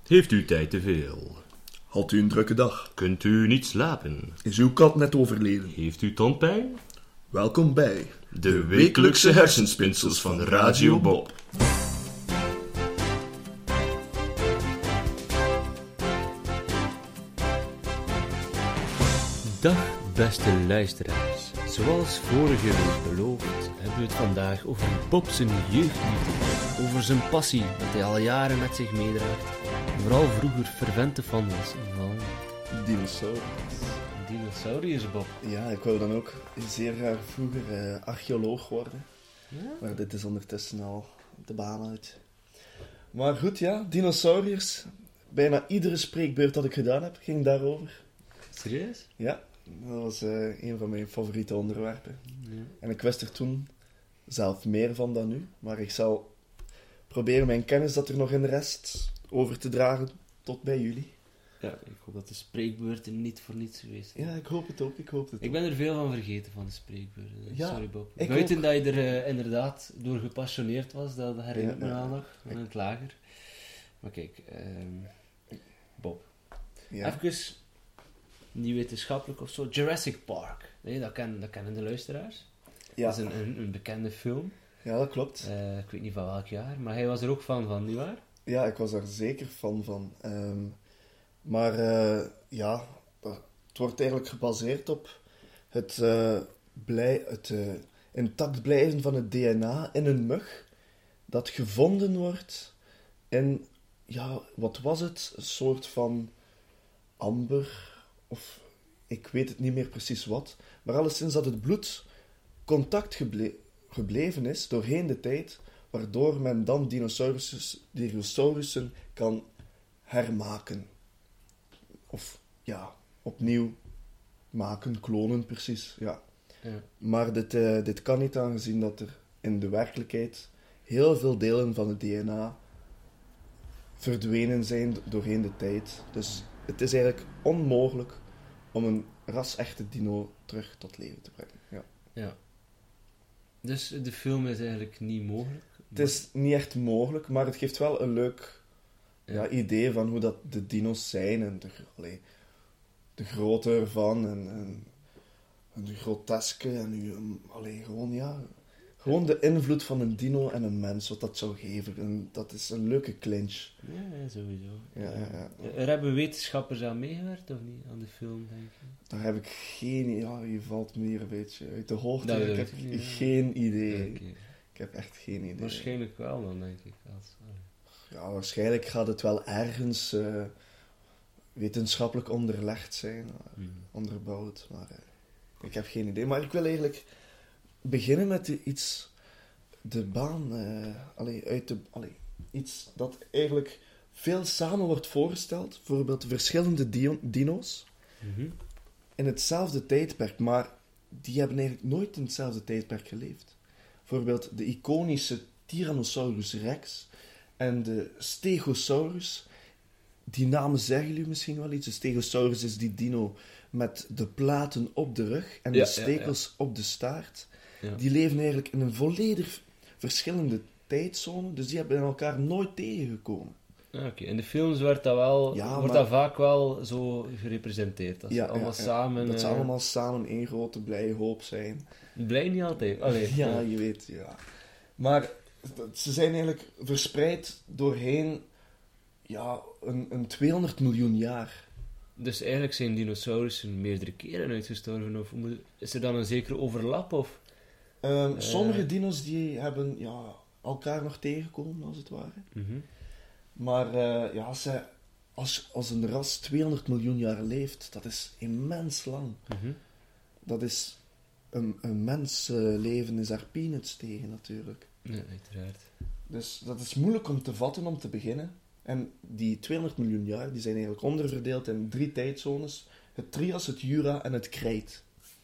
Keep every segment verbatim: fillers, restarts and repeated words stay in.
Heeft u tijd te veel? Had u een drukke dag? Kunt u niet slapen? Is uw kat net overleden? Heeft u tandpijn? Welkom bij De wekelijkse hersenspinsels van Radio Bob. Dag beste luisteraars. Zoals vorige week beloofd hebben we het vandaag over Bob zijn jeugdliefde, over zijn passie dat hij al jaren met zich meedraagt en vooral vroeger fervente fan was van dinosaurus. dinosauriërs, Bob. Ja, ik wou dan ook zeer graag vroeger uh, archeoloog worden. Ja? Maar dit is ondertussen al de baan uit. Maar goed, ja, dinosauriërs. Bijna iedere spreekbeurt dat ik gedaan heb, ging daarover. Serieus? Ja, dat was uh, een van mijn favoriete onderwerpen. Ja. En ik wist er toen zelf meer van dan nu. Maar ik zal proberen mijn kennis dat er nog in de rest over te dragen tot bij jullie. Ja, ik hoop dat de spreekbeurten niet voor niets geweest zijn. Ja, ik hoop het ook, ik hoop het Ik ben er veel van vergeten van de spreekbeurten. Ja, Sorry Bob. ik Buiten ook. dat je er uh, inderdaad door gepassioneerd was, dat herinnert Ja, me ja. aan nog, van het lager. Maar kijk, ehm, Bob. Ja. Even niet wetenschappelijk of zo. Jurassic Park. Nee, dat, ken, dat kennen de luisteraars. Ja. Dat is een, een, een bekende film. ja, dat klopt. Uh, ik weet niet van welk jaar, maar hij was er ook fan van, nietwaar? Ja, ik was daar zeker fan van. Um, maar uh, ja, het wordt eigenlijk gebaseerd op het, uh, blij, het uh, intact blijven van het D N A in een mug dat gevonden wordt in, ja, wat was het? Een soort van amber, of ik weet het niet meer precies wat, maar alleszins dat het bloed contact geble- gebleven is doorheen de tijd, waardoor men dan dinosaurussen, dinosaurussen kan hermaken. Of ja, opnieuw maken, klonen precies. Ja. Ja. Maar dit, uh, dit kan niet, aangezien dat er in de werkelijkheid heel veel delen van het D N A verdwenen zijn doorheen de tijd. Dus het is eigenlijk onmogelijk om een ras-echte dino terug tot leven te brengen. Ja. Ja. Dus de film is eigenlijk niet mogelijk? Het is niet echt mogelijk, maar het geeft wel een leuk ja. Ja, idee van hoe dat de dino's zijn en de, allee, de grootte ervan en, en, en de groteske en allee, gewoon, ja, gewoon de invloed van een dino en een mens, wat dat zou geven. En dat is een leuke clinch. Ja, ja sowieso. Ja, ja, ja. Er hebben wetenschappers aan meegewerkt, of niet? Aan de film, denk je? Daar heb ik geen... Ja, je valt me hier een beetje uit de hoogte. Dat ik weet heb ik niet, geen idee. Ja, okay. Ik heb echt geen idee. Waarschijnlijk wel dan, denk ik. Als, ja, waarschijnlijk gaat het wel ergens uh, wetenschappelijk onderlegd zijn, uh, mm. onderbouwd. Maar uh, ik heb geen idee. Maar ik wil eigenlijk beginnen met de, iets... De baan... Uh, allee, uit de... Allee, iets dat eigenlijk veel samen wordt voorgesteld. Bijvoorbeeld verschillende di- dino's. Mm-hmm. In hetzelfde tijdperk, maar die hebben eigenlijk nooit in hetzelfde tijdperk geleefd. Bijvoorbeeld de iconische Tyrannosaurus Rex en de Stegosaurus. Die namen zeggen jullie misschien wel iets. De Stegosaurus is die dino met de platen op de rug en ja, de stekels ja, ja. op de staart. Ja. Die leven eigenlijk in een volledig verschillende tijdzone, dus die hebben elkaar nooit tegengekomen. Ah, Oké, okay. In de films wordt dat, wel, ja, wordt maar... dat vaak wel zo gerepresenteerd. Dat ze ja, allemaal ja, ja. samen... Dat ze uh... allemaal samen één grote blije hoop zijn. Blij niet altijd. Allee, ja, ja, je weet, ja. Maar ze zijn eigenlijk verspreid doorheen ja, een, een tweehonderd miljoen jaar. Dus eigenlijk zijn dinosaurussen meerdere keren uitgestorven? Of is er dan een zekere overlap? Of? Um, uh... Sommige dino's die hebben ja, elkaar nog tegengekomen, als het ware. Mm-hmm. Maar uh, ja, ze, als, als een ras tweehonderd miljoen jaar leeft, dat is immens lang. Mm-hmm. Dat is... Een, een mensenleven is daar peanuts tegen, natuurlijk. Ja, uiteraard. Dus dat is moeilijk om te vatten, om te beginnen. En die tweehonderd miljoen jaar, die zijn eigenlijk onderverdeeld in drie tijdzones. Het Trias, het Jura en het Krijt.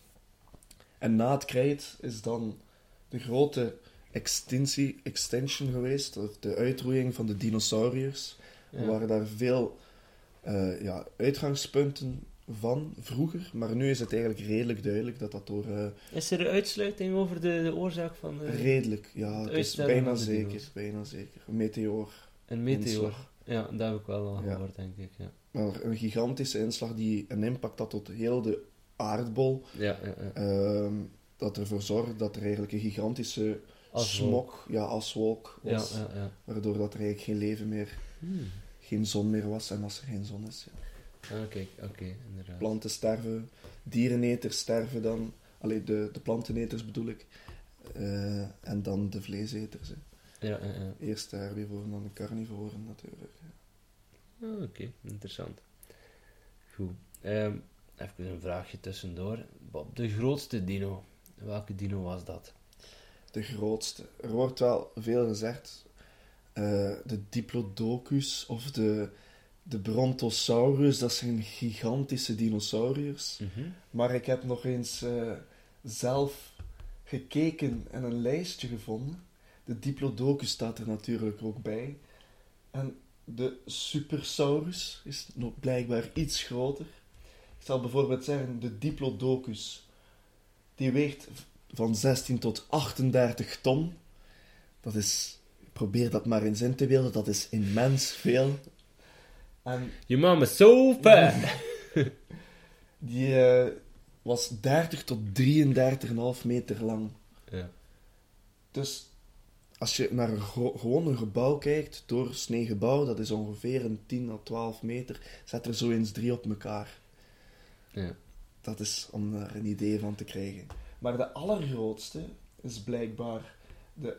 En na het Krijt is dan de grote extinctie, extension geweest, de uitroeiing van de dinosauriërs. Ja. Er waren daar veel uh, ja, uitgangspunten van vroeger, maar nu is het eigenlijk redelijk duidelijk dat dat door... Uh, is er een uitsluiting over de, de oorzaak van... Uh, redelijk, ja. Het is bijna zeker, bijna zeker. Een meteoor. Een meteoor, Ja, dat heb ik wel al Ja. gehoord, denk ik. Ja, Maar een gigantische inslag die een impact had op heel de aardbol. ja, ja. ja. Ehm, dat ervoor zorgde dat er eigenlijk een gigantische Aswolk. smog, ja, aswolk Ja, was. ja, ja. Waardoor dat er eigenlijk geen leven meer, Hmm. geen zon meer was. En als er geen zon is, ja. Ah, kijk, oké, inderdaad. Planten sterven, diereneters sterven dan. Allee, de, de planteneters bedoel ik. Eh, en dan de vleeseters. Hè. Ja, ja, ja. Eerst de herbivoren, dan de carnivoren natuurlijk. Ah, oké, interessant. Goed. Ehm, even een vraagje tussendoor. Bob, de grootste dino. Welke dino was dat? De grootste. Er wordt wel veel gezegd. eh, de Diplodocus of de, de Brontosaurus, dat zijn gigantische dinosauriërs. Mhm. Maar ik heb nog eens eh, zelf gekeken en een lijstje gevonden. De Diplodocus staat er natuurlijk ook bij. En de Supersaurus is nog blijkbaar iets groter. Ik zal bijvoorbeeld zeggen, de Diplodocus, die weegt van zestien tot achtendertig ton. Dat is, probeer dat maar eens in te beelden, dat is immens veel. En Je mama is zo fat! die eh, was dertig tot drieëndertig komma vijf meter lang. Ja. Dus als je naar een gro- gewoon een gebouw kijkt, doorsnee gebouw, dat is ongeveer een tien à twaalf meter, zet er zo eens drie op elkaar. Ja. Dat is om daar een idee van te krijgen. Maar de allergrootste is blijkbaar de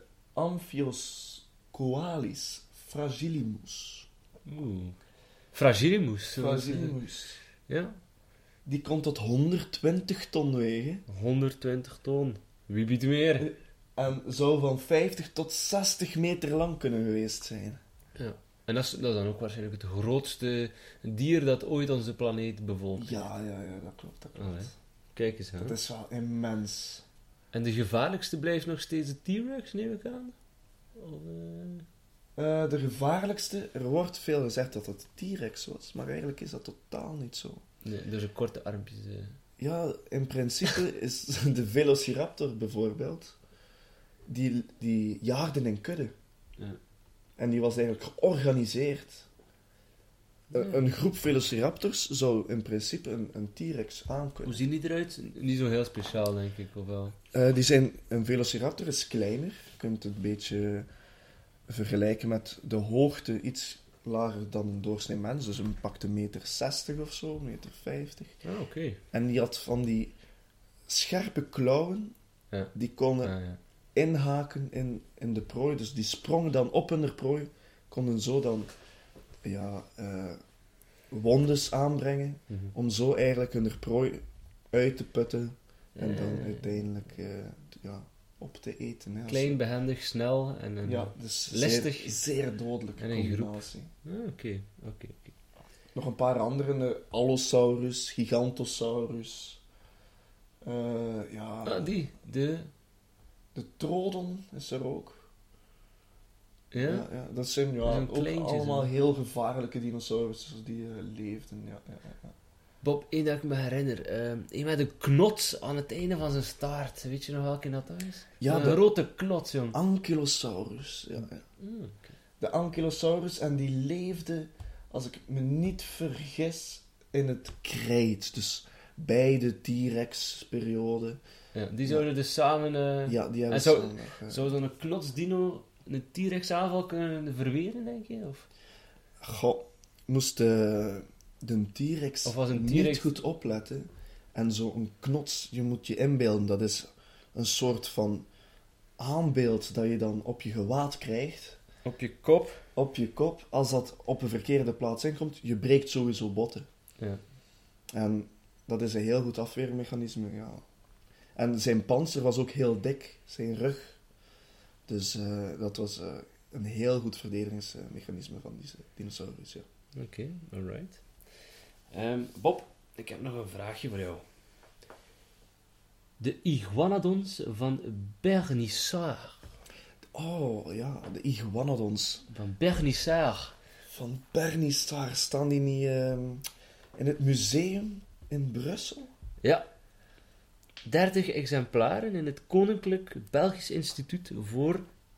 Amphiocoalis fragilimus. Oeh. Fragilimus. Fragilimus. Ja. Die kon tot honderdtwintig ton wegen honderdtwintig ton. Wie biedt meer? en zou van vijftig tot zestig meter lang kunnen geweest zijn. Ja. En dat is, dat is dan ook waarschijnlijk het grootste dier dat ooit onze planeet bevolkt. Ja, ja, ja, dat klopt. Dat klopt. Allee. Kijk eens, hè. Dat is wel immens. En de gevaarlijkste blijft nog steeds de T-Rex, neem ik aan? Of, eh, Eh, de gevaarlijkste, er wordt veel gezegd dat het T-Rex was, maar eigenlijk is dat totaal niet zo. Nee, dus een korte armpjes. eh. Ja, in principe is de Velociraptor bijvoorbeeld, die, die jaagde in kudde. Ja. En die was eigenlijk georganiseerd. Een, een groep Velociraptors zou in principe een, een T-Rex Hoe aankunnen. zien die eruit? Niet zo heel speciaal, denk ik, of wel? Eh, die zijn, een Velociraptor is kleiner. Je kunt het een beetje vergelijken met de hoogte iets lager dan een doorsnee mens. Dus een pakte meter zestig of zo, meter vijftig. Ah, oké. En die had van die scherpe klauwen, Ja. die konden Ah, ja. inhaken in, in de prooi. Dus die sprongen dan op hun prooi, konden zo dan ja, eh, wondes aanbrengen, Mhm. om zo eigenlijk hun prooi uit te putten en Ja, dan ja, ja. uiteindelijk eh, t- ja, op te eten. Hè, als Klein, ze- behendig, snel en een... ja, dus listig. Zeer, zeer dodelijke En een groep. combinatie. Ah, oké, oké, oké. Nog een paar andere, de Allosaurus, Gigantosaurus. Eh, ja, Ah, die. De... de Trodon is er ook. Ja? Ja, ja, dat zijn Dat ja, zijn ook kleintjes, allemaal hè? heel gevaarlijke dinosaurussen die eh, leefden. Ja, ja, ja, ja. Bob, één dat ik me herinner. eh een met een knots aan het einde van zijn staart. Weet je nog welke dat is? Ja, een de- grote knots, jong. Ankylosaurus. Ja, ja. Mm, De Ankylosaurus, en die leefde, als ik me niet vergis, in het krijt. Dus bij de T-Rex-periode. ja, die zouden dus samen... eh, Ja, die hebben En zou- samen nog, eh, Zou zo'n knotsdino een T-Rex aanval kunnen verweren, denk je? Of? Goh, moest de, de T-Rex Of was een niet T-Rex- goed opletten en zo'n knots, je moet je inbeelden, dat is een soort van aanbeeld dat je dan op je gewaad krijgt, Op je kop? op je kop. Als dat op een verkeerde plaats inkomt, je breekt sowieso botten. Ja. En dat is een heel goed afweermechanisme, ja. En zijn panzer was ook heel dik, zijn rug. Dus eh, dat was eh, een heel goed verdedigingsmechanisme van deze dinosaurus, ja. Oké, alright. Ehm, Bob, ik heb nog een vraagje voor jou. De iguanodons van Bernissart. Oh, ja, de iguanodons. Van Bernissart. Van Bernissart, staan die niet ehm, in het museum in Brussel? Ja. dertig exemplaren in het Koninklijk Belgisch Instituut voor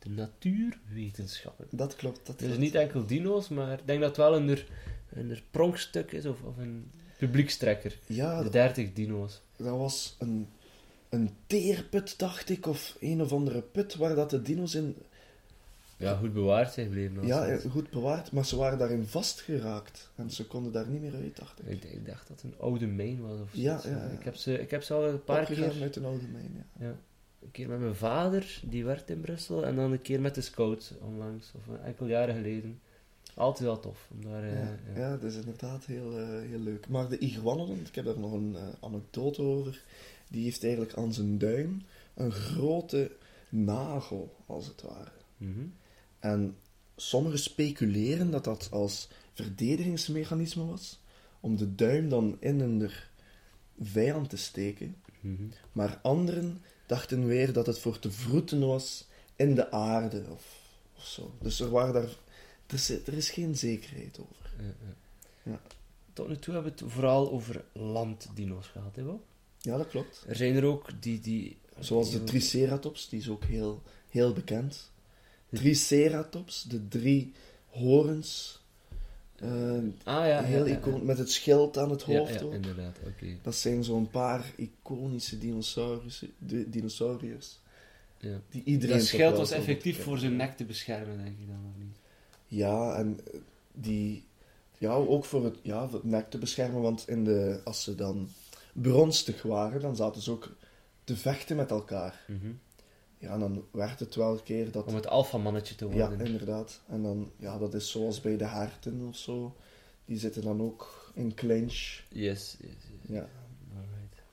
de natuurwetenschappen. Dat klopt. Dat Dus klopt. niet enkel dino's, maar ik denk dat het wel een, er, een er pronkstuk is of, of een publiekstrekker. Ja, De dat, dertig dino's. dat was een, een teerput, dacht ik, of een of andere put waar dat de dino's in... Ja, goed bewaard zijn gebleven. Ja, althans. eh, goed bewaard, maar ze waren daarin vastgeraakt. En ze konden daar niet meer uit, dacht ik. Ik, ik dacht dat het een oude mijn was of Ja, zoiets. ja, ja. Ik, heb ze, ik heb ze al een paar Opgegaan keer... uit een oude mijn, ja. Ja, een keer met mijn vader, die werkt in Brussel, en dan een keer met de scouts onlangs, of een enkele jaren geleden. Altijd wel tof. Om daar, eh, Ja, ja. ja, dat is inderdaad heel, eh, heel leuk. Maar de iguanodon, ik heb daar nog een eh, anekdote over, die heeft eigenlijk aan zijn duim een grote nagel, als het ware. Mhm. En sommigen speculeren dat dat als verdedigingsmechanisme was, om de duim dan in hun vijand te steken. Mhm. Maar anderen dachten weer dat het voor te vroeten was in de aarde, of, of zo. Dus er, waren daar, er, is, er is geen zekerheid over. Ja, ja. Ja. Tot nu toe hebben we het vooral over landdino's gehad, hè, wel? Ja, dat klopt. Er zijn er ook die... die Zoals de die- Triceratops, die is ook heel, heel bekend. Triceratops, de drie horens. eh, Ah ja, heel ja, ja, icon- ja. met het schild aan het Ja, hoofd ja, ook. inderdaad, oké. Dat zijn zo'n paar iconische dinosaurus, di- dinosauriërs. Ja. Die iedereen Dat toch schild wel was zou effectief moeten voor zijn kennen. nek te beschermen, denk ik dan, of niet? Ja, en eh, die... Ja, ook voor het, ja, voor het nek te beschermen, want in de, als ze dan bronstig waren, dan zaten ze ook te vechten met elkaar. Mhm. Ja, en dan werd het wel een keer dat... Om het alfamannetje te Ja, worden. inderdaad. En dan, ja, dat is zoals bij de herten of zo. Die zitten dan ook in clinch. Yes, yes, yes. Ja. Alright.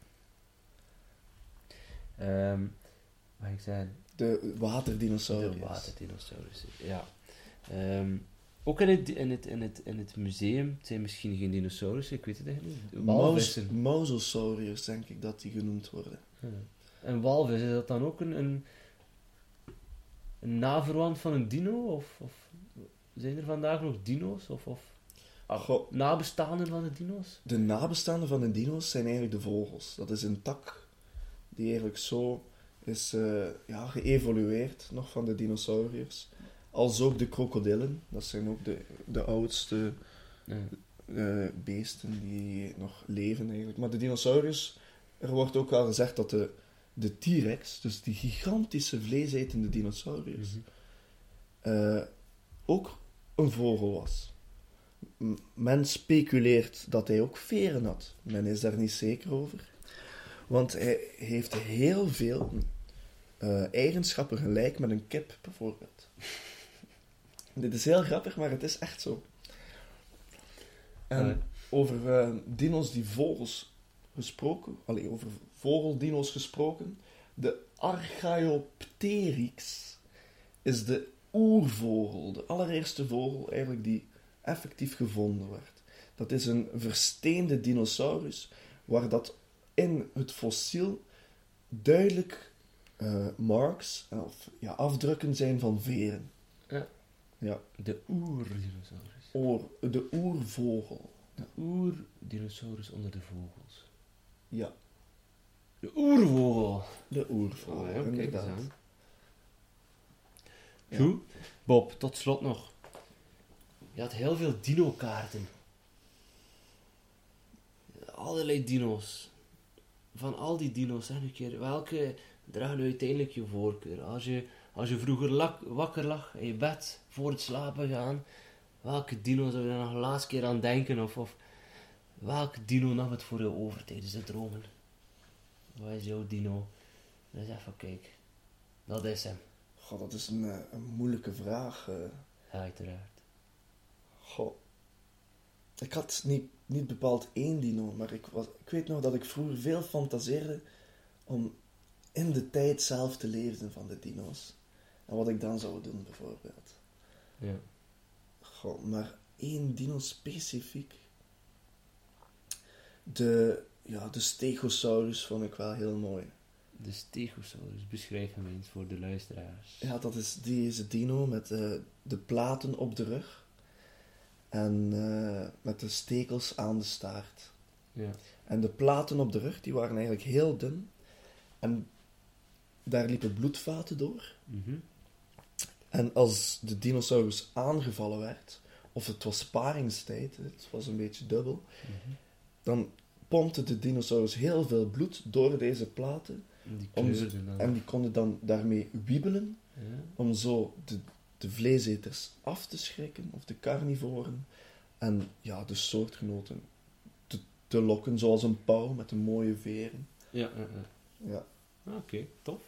Ehm mag ik zeggen? De waterdinosaurus. De waterdinosaurus, ja. Ehm, ook in het, in, het, in, het, in het museum, het zijn misschien geen dinosaurussen, ik weet het echt niet. Maus, Walvissen. Mosasauriërs, denk ik dat die genoemd worden. Ja. En walvis, is dat dan ook een, een, een naverwant van een dino? Of, of zijn er vandaag nog dino's? Of, of ah, Goh. nabestaanden van de dino's? De nabestaanden van de dino's zijn eigenlijk de vogels. Dat is een tak die eigenlijk zo is eh, ja, geëvolueerd, nog van de dinosauriërs. Als ook de krokodillen. Dat zijn ook de, de oudste Ja. eh, beesten die nog leven eigenlijk. Maar de dinosaurus, er wordt ook wel gezegd dat de, de T-rex, dus die gigantische vleesetende dinosaurus, Mhm. eh, ook een vogel was. M- Men speculeert dat hij ook veren had. Men is daar niet zeker over. Want hij heeft heel veel eh, eigenschappen gelijk met een kip, bijvoorbeeld. Dit is heel grappig, maar het is echt zo. En Ja. over eh, dino's die vogels gesproken, allee, over vogeldino's gesproken, de Archaeopteryx is de oervogel, de allereerste vogel eigenlijk die effectief gevonden werd. Dat is een versteende dinosaurus, waar dat in het fossiel duidelijk eh, marks, of ja, afdrukken zijn van veren. Ja. Ja, De oerdinosaurus. oor, de oervogel. De oerdinosaurus onder de vogels. Ja, De oervogel. de oervogel, Oh, ja, kijk eens inderdaad. aan. Ja. Goed. Bob, tot slot nog. Je had heel veel dino-kaarten. Allerlei dino's. Van al die dino's, zeg nu een keer, welke dragen nu uiteindelijk je voorkeur? Als je, als je vroeger lak, wakker lag in je bed, voor het slapen gaan, welke dino zou je dan nog de laatste keer aan denken? Of, of welke dino nam het voor je over tijdens het dromen? Wat is jouw dino? Dan zeg van, kijk, dat is hem. Goh, dat is een, eh, een moeilijke vraag. eh. Ja, uiteraard. Goh. Ik had niet, niet bepaald één dino, maar ik, was, ik weet nog dat ik vroeger veel fantaseerde om in de tijd zelf te leven van de dino's. En wat ik dan zou doen, bijvoorbeeld. Ja. Goh, maar één dino specifiek. De, ja, de Stegosaurus vond ik wel heel mooi. De Stegosaurus, beschrijf hem eens voor de luisteraars. Ja, dat is deze dino met eh, de platen op de rug. En eh, met de stekels aan de staart. Ja. En de platen op de rug, die waren eigenlijk heel dun. En daar liepen bloedvaten door. Mhm. En als de dinosaurus aangevallen werd, of het was paringstijd, het was een beetje dubbel, Mhm. dan pompte de dinosaurus heel veel bloed door deze platen. Die Om ze- kleurden dan. En die konden dan daarmee wiebelen, Ja. om zo de, de vleeseters af te schrikken, of de carnivoren. En ja, de soortgenoten te, te lokken, zoals een pauw met een mooie veren. Ja, ja, ja. Ja. Ah, Oké, tof.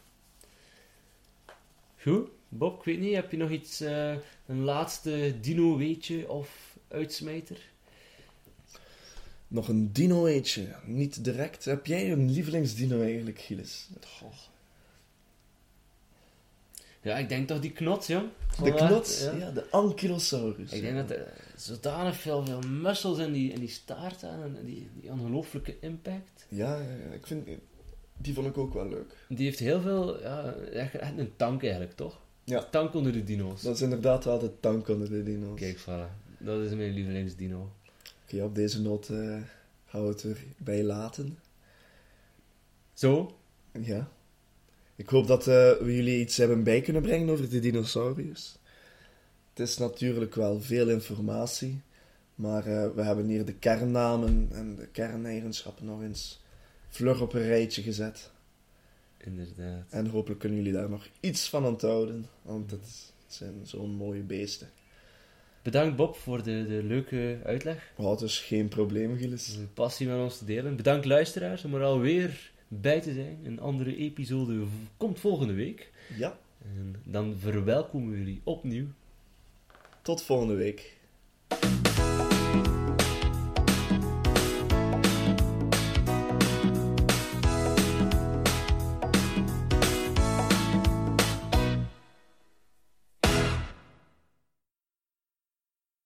Goed. Bob, ik weet niet, heb je nog iets, eh, een laatste dino-weetje of uitsmijter? Nog een dino-eetje, niet direct. Heb jij een lievelingsdino eigenlijk, Gilles? Goh. Ja, ik denk toch die knots, jong. De Vandaag, knots, ja. ja, de ankylosaurus. Ik denk dat er zodanig veel, veel muscles in die, in die staart aan en die, die ongelooflijke impact. Ja, ja, ja, ik vind... Die vond ik ook wel leuk. Die heeft heel veel, ja, echt echt een tank eigenlijk, toch? Ja. Een tank onder de dino's. Dat is inderdaad wel de tank onder de dino's. Kijk, voilà. Dat is mijn lievelingsdino. Oké, op deze noot eh gaan we het erbij laten. Zo? Ja. Ik hoop dat eh, we jullie iets hebben bij kunnen brengen over de dinosauriërs. Het is natuurlijk wel veel informatie, maar eh, we hebben hier de kernnamen en de kerneigenschappen nog eens vlug op een rijtje gezet. Inderdaad. En hopelijk kunnen jullie daar nog iets van onthouden, want het zijn zo'n mooie beesten. Bedankt Bob voor de, de leuke uitleg. Oh, het is geen probleem, Gilles. Een passie met ons te delen. Bedankt luisteraars om er alweer bij te zijn. Een andere episode v- komt volgende week. Ja, En dan verwelkomen we jullie opnieuw. tot volgende week.